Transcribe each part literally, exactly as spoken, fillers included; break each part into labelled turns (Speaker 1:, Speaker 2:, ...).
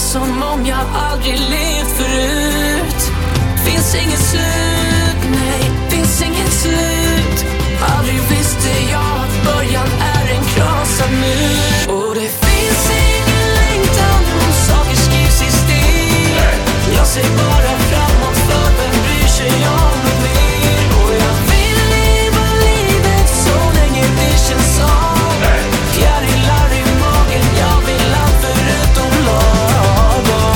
Speaker 1: känns som om jag aldrig levt förut. Finns inget slut, nej, finns inget slut. Aldrig visste jag att början är en krossad mur. Och det finns ingen längtan om saker skrivs i stil. Jag ser bara framåt, för vem bryr sig om något mer? Och jag vill leva livet så länge det känns som. Fjärilar i magen, jag vill allt förutom lagom.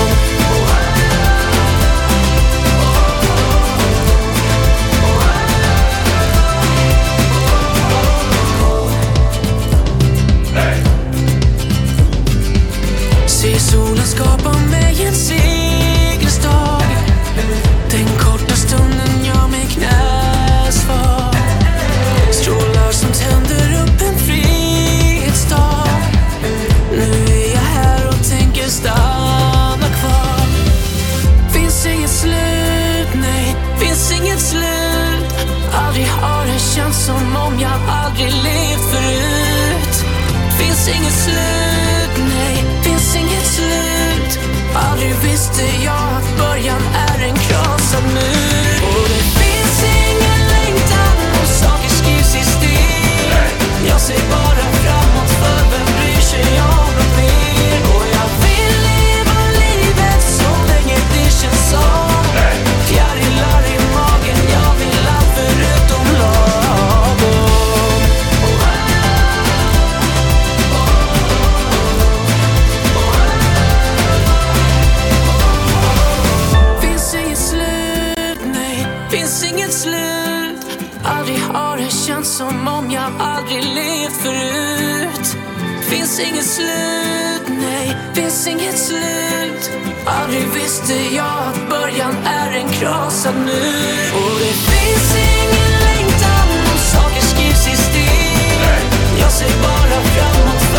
Speaker 1: Se solen skapa mig en segerstad. Den korta stunden jag med knäsvar. Strålar som tänder upp en frihetsdag. Nu är jag här och tänker stanna kvar. Finns inget slut, nej, finns inget slut. Aldrig har det känts som om jag aldrig levt förut. Finns inget slut, nej, finns inget slut. Aldrig visste jag att början är en krossad mur. Och det finns ingen längtan om saker skrivs i stil. Jag ser bara framåt, för vem bryr sig om något mer? Och jag vill leva livet så länge det känns som. Fjärilar i magen, jag vill allt förutom lagom. Finns inget slut, nej, finns inget slut. Aldrig har det känts som om jag aldrig levt förut. Finns inget slut, nej, finns inget slut. Aldrig visste jag att början är en krossad mur. Och det finns ingen längtan om saker skrivs i stil. Jag ser bara framåt.